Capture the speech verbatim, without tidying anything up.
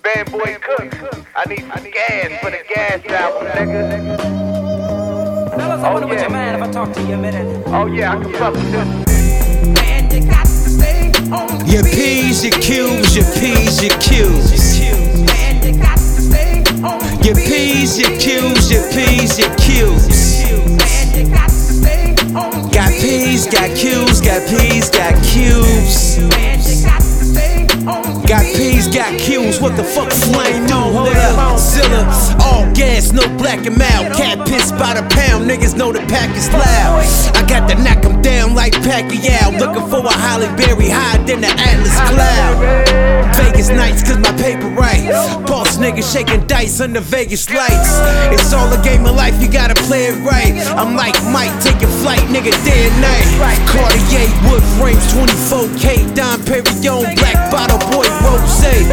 Bad Boy Cook. I need some gas for the gas album, nigga. Fellas, I wonder what your man if I talk to you a minute. Oh yeah, I can fuck with this. Man, you got to stay on Your P's, your Q's, your P's, your Q's. Man, you got to stay on Your P's, your Q's, your P's, your Q's. Man, you got to stay on Got P's, got Q's, got P's, got Q's. Man, you got to stay on Got P's, got Q's, what the fuck flame on, nigga? Zilla, all gas, no black and mild. Cat piss by the pound, niggas know the pack is loud. I got to knock 'em down like Pacquiao. Looking for a Holly Berry higher than the Atlas cloud. Vegas nights, cause my paper right. Boss niggas shaking dice under Vegas lights. It's all a game of life, you gotta play it right. I'm like Mike, taking flight, nigga, day and night. Cartier wood frames, twenty-four K, Dom Perignon, black bottle boy, rose.